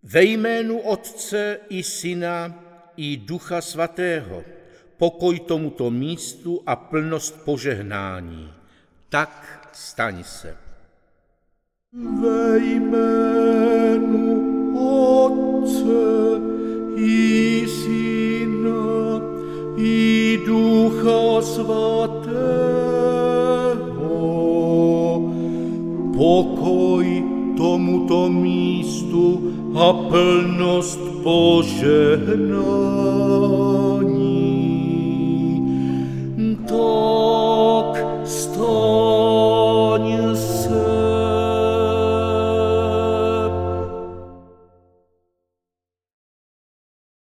Ve jménu Otce i Syna i Ducha Svatého, pokoj tomuto místu a plnost požehnání. Tak staň se. Ve jménu Otce i Syna i Ducha Svatého, pokoj tomuto místu a plnost požehnání.